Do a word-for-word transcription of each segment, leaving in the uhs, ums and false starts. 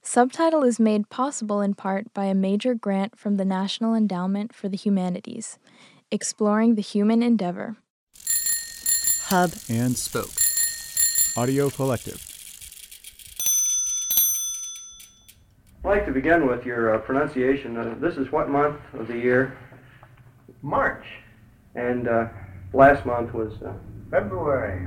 Subtitle is made possible in part by a major grant from the National Endowment for the Humanities, exploring the human endeavor. Hub and Spoke. Audio Collective. I'd like to begin with your uh, pronunciation. Uh, this is what month of the year? March. And uh, last month was? Uh, February.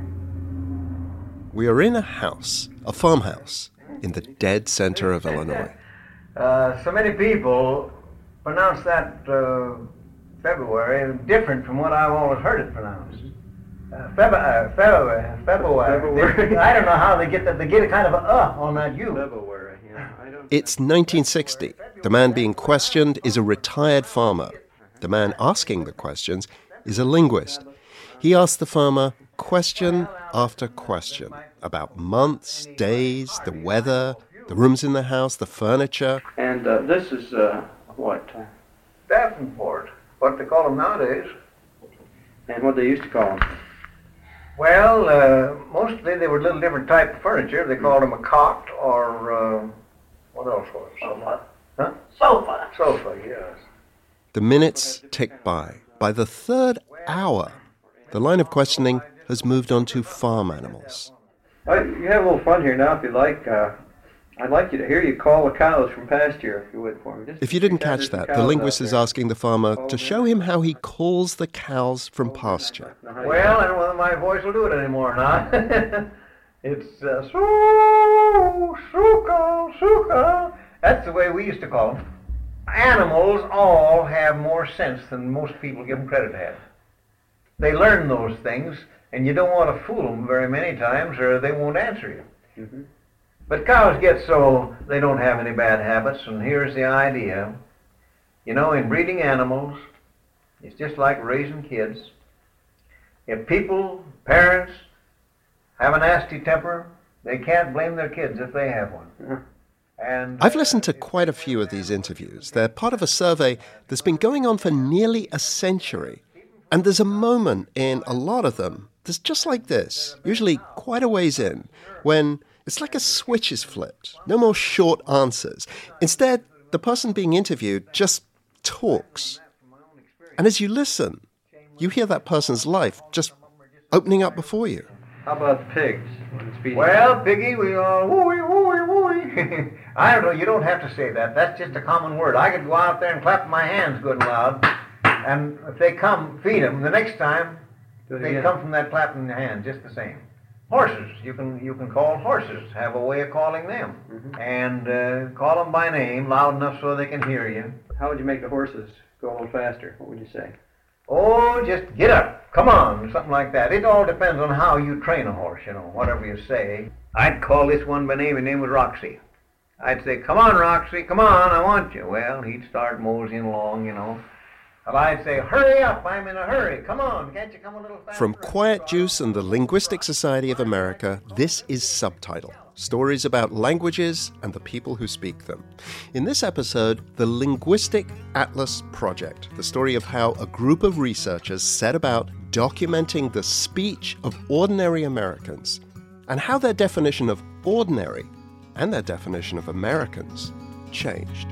We are in a house, a farmhouse, in the dead center of Illinois. uh, so many people pronounce that uh, February different from what I've always heard it pronounced. Uh, February, February, February. February. I don't know how they get that. They get a kind of a uh on that U. February, yeah. I don't It's nineteen sixty. The man being questioned is a retired farmer. The man asking the questions is a linguist. He asks the farmer question after question about months, days, the weather, the rooms in the house, the furniture. And uh, this is uh, what? Davenport, what they call them nowadays. And what they used to call them? Well, uh, mostly they were a little different type of furniture. They called them a cot or, uh, what else was it? Sofa. Huh? Sofa. Sofa, yes. The minutes tick by. By the third hour, the line of questioning has moved on to farm animals. Uh, you have a little fun here now if you like. Uh, I'd like you to hear you call the cows from pasture, if you would, for me. Just If you didn't catch there's some that, the cows linguist out is there. asking the farmer to show him how he calls the cows from pasture. Well, I don't know whether my voice will do it anymore or not. It's uh, su, suka, suka. That's the way we used to call them. Animals all have more sense than most people give them credit to have. They learn those things, and you don't want to fool them very many times or they won't answer you. Mm-hmm. But cows get so they don't have any bad habits, and here's the idea. You know, in breeding animals, it's just like raising kids. If people, parents, have a nasty temper, they can't blame their kids if they have one. And I've listened to quite a few of these interviews. They're part of a survey that's been going on for nearly a century. And there's a moment in a lot of them that's just like this, usually quite a ways in, when it's like a switch is flipped. No more short answers. Instead, the person being interviewed just talks. And as you listen, you hear that person's life just opening up before you. How about the pigs? Speedy. Well, Piggy, we all wooey, wooey, wooey. I don't know, you don't have to say that. That's just a common word. I could go out there and clap my hands good and loud, and if they come, feed them. The next time, they come from that clapping your hand, just the same. Horses, you can you can call horses, have a way of calling them. Mm-hmm. And uh, call them by name, loud enough so they can hear you. How would you make the horses go a little faster? What would you say? Oh, just get up, come on, something like that. It all depends on how you train a horse, you know, whatever you say. I'd call this one by name, his name was Roxy. I'd say, come on, Roxy, come on, I want you. Well, he'd start moseying along, you know. And I'd say, hurry up, I'm in a hurry, come on, can't you come a little faster? From Quiet Juice and the Linguistic Society of America, this is Subtitle, stories about languages and the people who speak them. In this episode, the Linguistic Atlas Project, the story of how a group of researchers set about documenting the speech of ordinary Americans and how their definition of ordinary and their definition of Americans changed.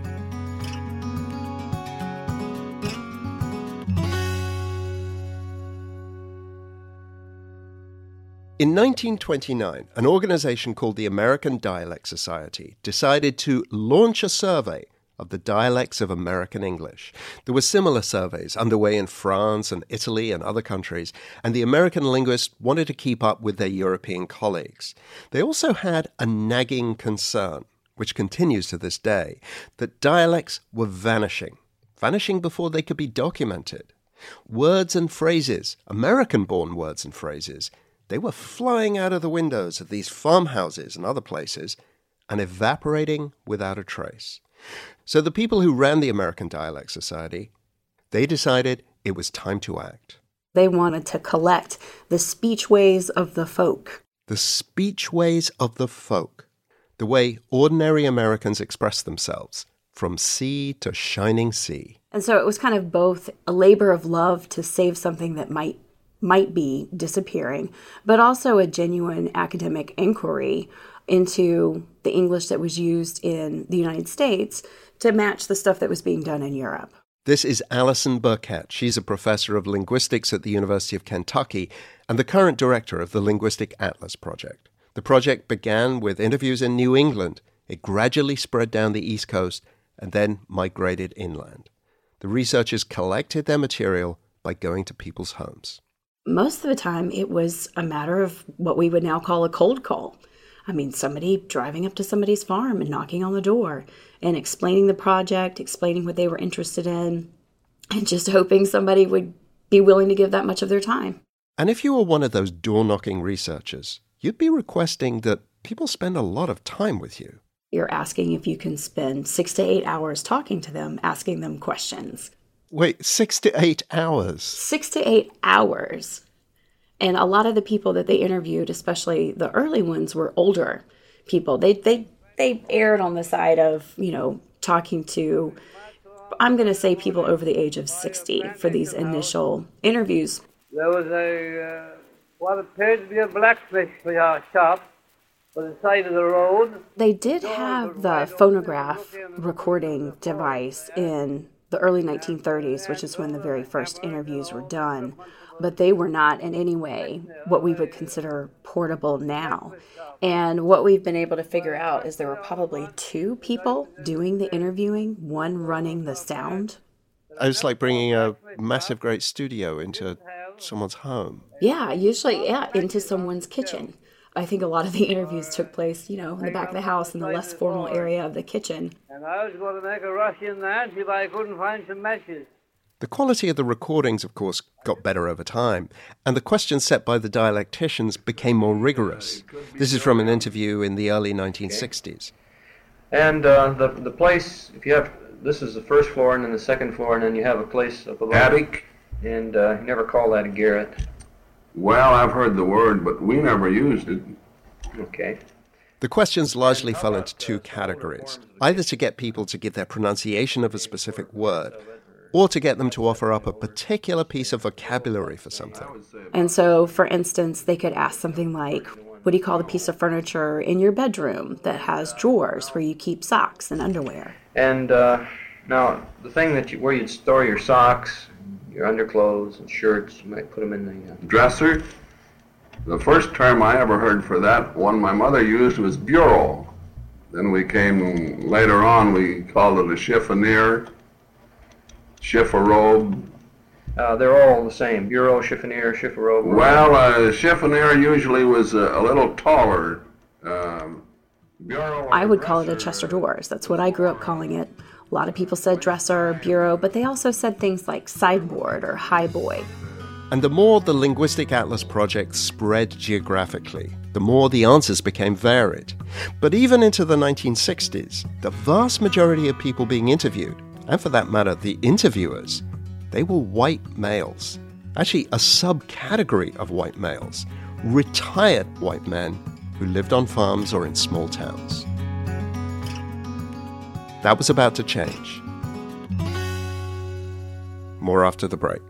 In nineteen twenty-nine, an organization called the American Dialect Society decided to launch a survey of the dialects of American English. There were similar surveys underway in France and Italy and other countries, and the American linguists wanted to keep up with their European colleagues. They also had a nagging concern, which continues to this day, that dialects were vanishing, vanishing before they could be documented. Words and phrases, American-born words and phrases, they were flying out of the windows of these farmhouses and other places and evaporating without a trace. So the people who ran the American Dialect Society, they decided it was time to act. They wanted to collect the speechways of the folk. The speechways of the folk. The way ordinary Americans express themselves, from sea to shining sea. And so it was kind of both a labor of love to save something that might might be disappearing, but also a genuine academic inquiry into the English that was used in the United States to match the stuff that was being done in Europe. This is Alison Burkett. She's a professor of linguistics at the University of Kentucky and the current director of the Linguistic Atlas Project. The project began with interviews in New England. It gradually spread down the East Coast and then migrated inland. The researchers collected their material by going to people's homes. Most of the time, it was a matter of what we would now call a cold call. I mean, somebody driving up to somebody's farm and knocking on the door and explaining the project, explaining what they were interested in, and just hoping somebody would be willing to give that much of their time. And if you were one of those door-knocking researchers, you'd be requesting that people spend a lot of time with you. You're asking if you can spend six to eight hours talking to them, asking them questions. Wait, six to eight hours? Six to eight hours. And a lot of the people that they interviewed, especially the early ones, were older people. They they they erred on the side of, you know, talking to, I'm going to say people over the age of sixty for these initial interviews. There was a, uh, what appeared to be a blacksmith shop on the side of the road. They did have the phonograph recording device in the early nineteen thirties, which is when the very first interviews were done. But they were not in any way what we would consider portable now. And what we've been able to figure out is there were probably two people doing the interviewing, one running the sound. It's like bringing a massive, great studio into someone's home. Yeah, usually, yeah, into someone's kitchen. I think a lot of the interviews took place, you know, in the back of the house in the less formal area of the kitchen. And I was going to make a rush in there and see if I couldn't find some matches. The quality of the recordings, of course, got better over time, and the questions set by the dialecticians became more rigorous. This is from an interview in the early nineteen sixties. And uh, the the place, if you have, this is the first floor and then the second floor, and then you have a place up above. Attic? And uh, you never call that a garret. Well, I've heard the word, but we never used it. Okay. The questions largely fell into two categories, either to get people to give their pronunciation of a specific word, or to get them to offer up a particular piece of vocabulary for something. And so, for instance, they could ask something like, what do you call the piece of furniture in your bedroom that has drawers where you keep socks and underwear? And uh, now, the thing that you, where you'd store your socks, your underclothes and shirts, you might put them in the... Uh... Dresser? The first term I ever heard for that one my mother used was bureau. Then we came, later on, we called it a chiffonier. Chifferobe. Uh, they're all the same. Bureau, chiffonier, chifferobe. Well, a uh, chiffonier usually was a, a little taller. Um, bureau. I would call it a chest of drawers. That's what I grew up calling it. A lot of people said dresser, bureau, but they also said things like sideboard or highboy. And the more the Linguistic Atlas Project spread geographically, the more the answers became varied. But even into the nineteen sixties, the vast majority of people being interviewed, and for that matter, the interviewers, they were white males. Actually, a subcategory of white males, retired white men who lived on farms or in small towns. That was about to change. More after the break.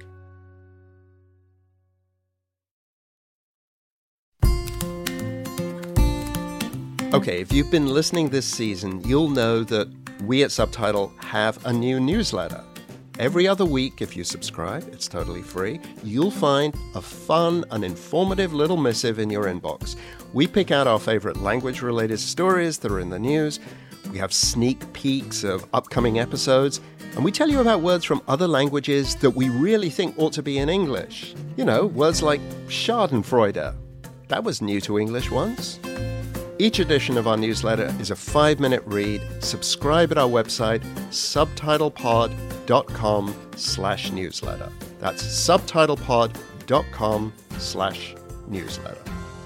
Okay, if you've been listening this season, you'll know that we at Subtitle have a new newsletter. Every other week, if you subscribe, it's totally free, you'll find a fun and informative little missive in your inbox. We pick out our favorite language-related stories that are in the news. We have sneak peeks of upcoming episodes, and we tell you about words from other languages that we really think ought to be in English. You know, words like schadenfreude. That was new to English once. Each edition of our newsletter is a five-minute read. Subscribe at our website, subtitlepod.com slash newsletter. That's subtitlepod.com slash newsletter.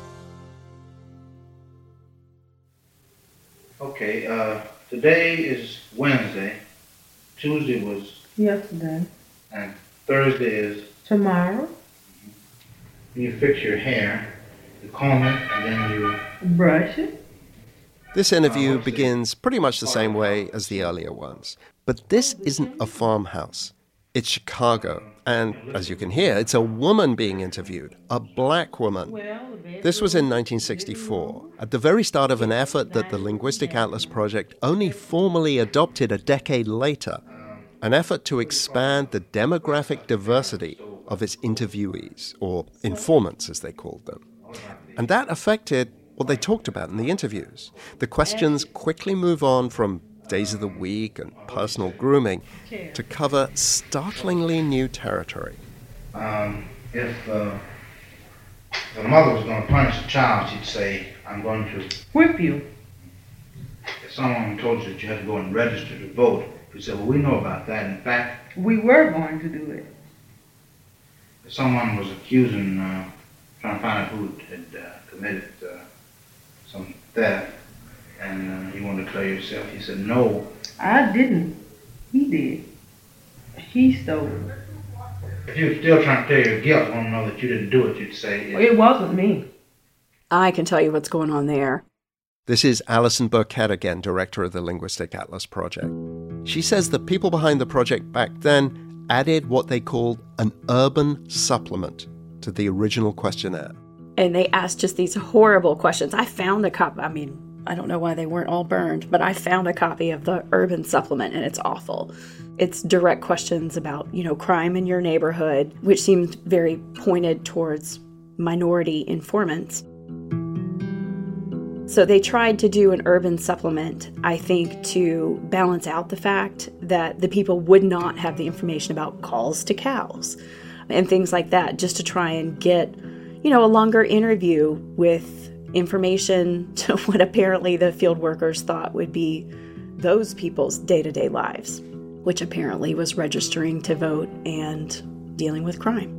Okay, uh, today is Wednesday. Tuesday was yesterday. And Thursday is tomorrow. You fix your hair, you comb it, and then you brush it. This interview begins pretty much the same way as the earlier ones. But this isn't a farmhouse. It's Chicago, And as you can hear, it's a woman being interviewed, a black woman. This was in nineteen sixty-four, at the very start of an effort that the Linguistic Atlas Project only formally adopted a decade later, an effort to expand the demographic diversity of its interviewees, or informants as they called them. And that affected what they talked about in the interviews. The questions quickly move on from days of the week and personal grooming to cover startlingly new territory. Um, if, uh, if a mother was going to punish a child, she'd say, I'm going to whip you. If someone told you that you had to go and register to vote, you'd say, well, we know about that. In fact, we were going to do it. If someone was accusing, uh, trying to find out who had uh, committed uh, some theft, and uh, you wanted to declare yourself, you said, no. I didn't. He did. He stole it. If you were still trying to clear your guilt, want to know that you didn't do it, you'd say... It, it wasn't me. I can tell you what's going on there. This is Alison Burkett again, director of the Linguistic Atlas Project. She says the people behind the project back then added what they called an urban supplement to the original questionnaire. And they asked just these horrible questions. I found a copy, I mean, I don't know why they weren't all burned, but I found a copy of the urban supplement, and it's awful. It's direct questions about, you know, crime in your neighborhood, which seemed very pointed towards minority informants. So they tried to do an urban supplement, I think, to balance out the fact that the people would not have the information about calls to cows and things like that, just to try and get, you know, a longer interview with information to what apparently the field workers thought would be those people's day-to-day lives, which apparently was registering to vote and dealing with crime.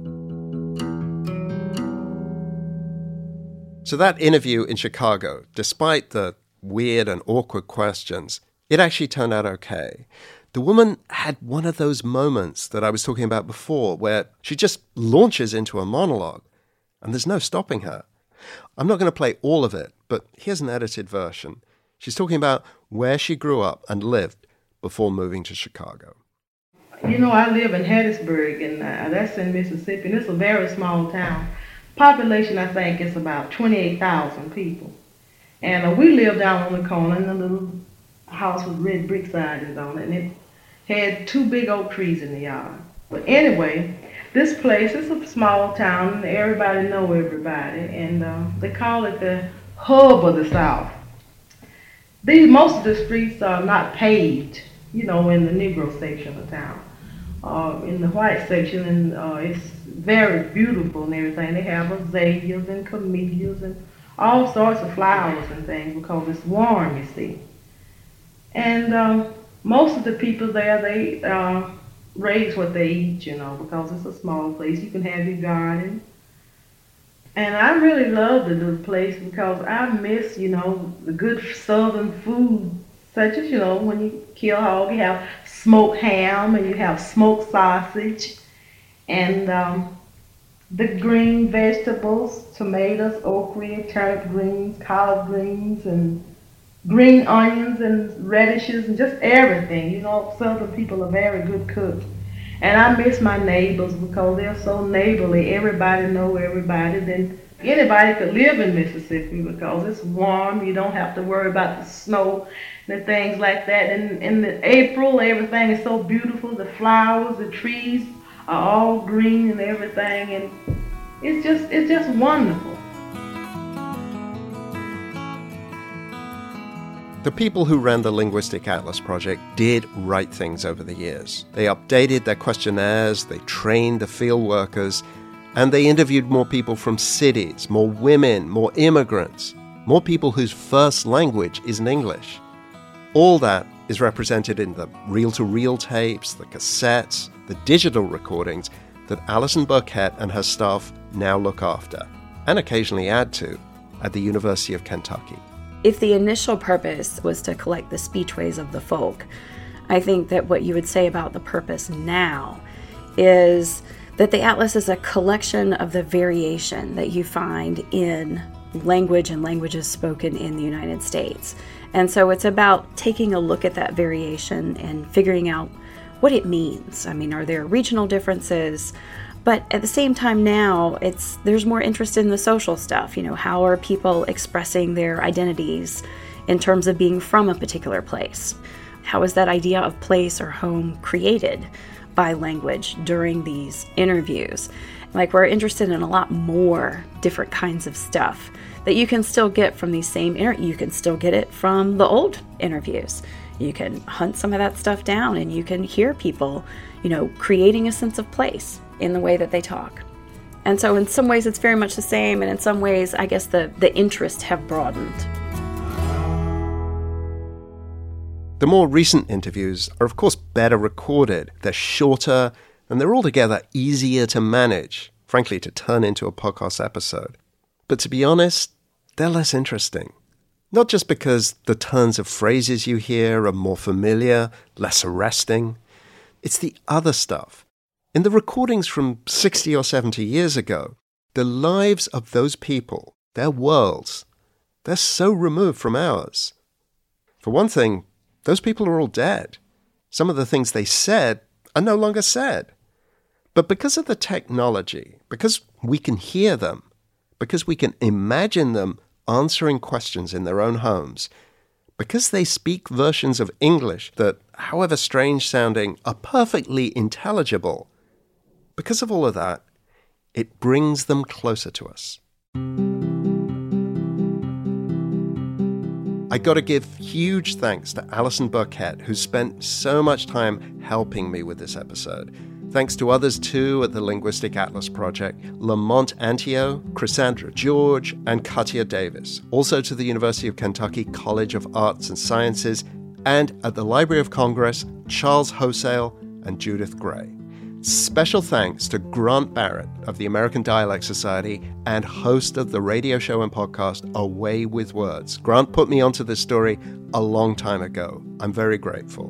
So that interview in Chicago, despite the weird and awkward questions, it actually turned out okay. The woman had one of those moments that I was talking about before, where she just launches into a monologue, and there's no stopping her. I'm not going to play all of it, but here's an edited version. She's talking about where she grew up and lived before moving to Chicago. You know, I live in Hattiesburg, and uh, that's in Mississippi, and it's a very small town. Population, I think, is about twenty-eight thousand people. And uh, we live down on the corner in a little house with red brick sidings on it, and it had two big oak trees in the yard. But anyway, this place is a small town, and everybody know everybody, and uh, they call it the hub of the South. These, most of the streets are not paved, you know, in the Negro section of town. Uh, in the white section, and uh, it's very beautiful and everything. They have azaleas and camellias and all sorts of flowers and things because it's warm, you see. And uh, most of the people there, they uh, raise what they eat, you know, because it's a small place. You can have your garden. And I really love the little place because I miss, you know, the good southern food, such as, you know, when you kill a hog, you have smoked ham and you have smoked sausage and um, the green vegetables, tomatoes, okra, turnip greens, collard greens, and green onions and radishes and just everything. You know, southern people are very good cooks. And I miss my neighbors because they're so neighborly. Everybody know everybody. Then anybody could live in Mississippi because it's warm. You don't have to worry about the snow and things like that. And in the April, everything is so beautiful. The flowers, the trees are all green and everything. And it's just, it's just wonderful. The people who ran the Linguistic Atlas Project did right things over the years. They updated their questionnaires, they trained the field workers, and they interviewed more people from cities, more women, more immigrants, more people whose first language isn't English. All that is represented in the reel-to-reel tapes, the cassettes, the digital recordings that Alison Burkett and her staff now look after, and occasionally add to, at the University of Kentucky. If the initial purpose was to collect the speechways of the folk, I think that what you would say about the purpose now is that the Atlas is a collection of the variation that you find in language and languages spoken in the United States. And so it's about taking a look at that variation and figuring out what it means. I mean, are there regional differences? But at the same time now, it's there's more interest in the social stuff. You know, how are people expressing their identities in terms of being from a particular place? How is that idea of place or home created by language during these interviews? Like, we're interested in a lot more different kinds of stuff that you can still get from these same inter- you can still get it from the old interviews. You can hunt some of that stuff down and you can hear people, you know, creating a sense of place in the way that they talk. And so in some ways it's very much the same, and in some ways I guess the, the interests have broadened. The more recent interviews are of course better recorded, they're shorter, and they're altogether easier to manage, frankly to turn into a podcast episode. But to be honest, they're less interesting. Not just because the turns of phrases you hear are more familiar, less arresting. It's the other stuff. In the recordings from sixty or seventy years ago, the lives of those people, their worlds, they're so removed from ours. For one thing, those people are all dead. Some of the things they said are no longer said. But because of the technology, because we can hear them, because we can imagine them answering questions in their own homes, because they speak versions of English that, however strange sounding, are perfectly intelligible, because of all of that, it brings them closer to us. I got to give huge thanks to Alison Burkett, who spent so much time helping me with this episode. Thanks to others too at the Linguistic Atlas Project, Lamont Antio, Chrysandra George, and Katia Davis. Also to the University of Kentucky College of Arts and Sciences, and at the Library of Congress, Charles Hosale and Judith Gray. Special thanks to Grant Barrett of the American Dialect Society and host of the radio show and podcast A Way with Words. Grant put me onto this story a long time ago. I'm very grateful.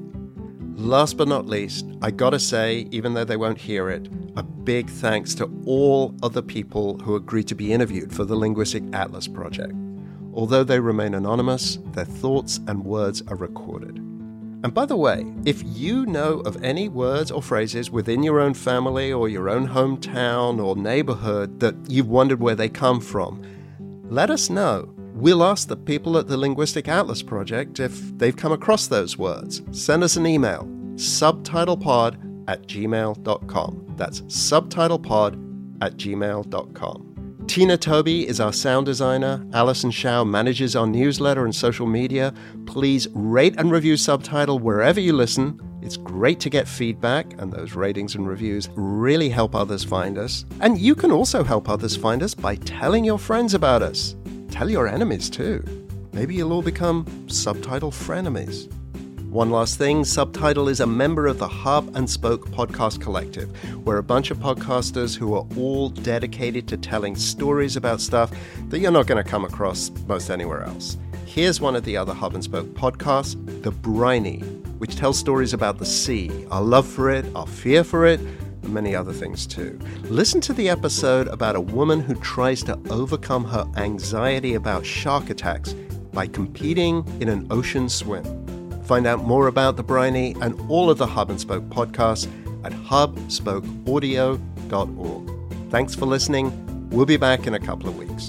Last but not least, I gotta say, even though they won't hear it, a big thanks to all other people who agreed to be interviewed for the Linguistic Atlas Project. Although they remain anonymous, their thoughts and words are recorded. And by the way, if you know of any words or phrases within your own family or your own hometown or neighborhood that you've wondered where they come from, let us know. We'll ask the people at the Linguistic Atlas Project if they've come across those words. Send us an email, subtitlepod at gmail dot com. That's subtitlepod at gmail dot com. Tina Toby is our sound designer. Alison Shao manages our newsletter and social media. Please rate and review Subtitle wherever you listen. It's great to get feedback, and those ratings and reviews really help others find us. And you can also help others find us by telling your friends about us. Tell your enemies too. Maybe you'll all become Subtitle frenemies. One last thing, Subtitle is a member of the Hub and Spoke Podcast Collective. We're a bunch of podcasters who are all dedicated to telling stories about stuff that you're not going to come across most anywhere else. Here's one of the other Hub and Spoke podcasts, The Briny, which tells stories about the sea, our love for it, our fear for it, and many other things too. Listen to the episode about a woman who tries to overcome her anxiety about shark attacks by competing in an ocean swim. Find out more about The Briny and all of the Hub and Spoke podcasts at hub spoke audio dot org. Thanks for listening. We'll be back in a couple of weeks.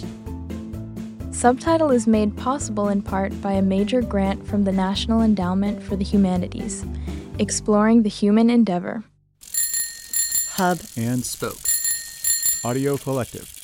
Subtitle is made possible in part by a major grant from the National Endowment for the Humanities, exploring the human endeavor. Hub and Spoke Audio Collective.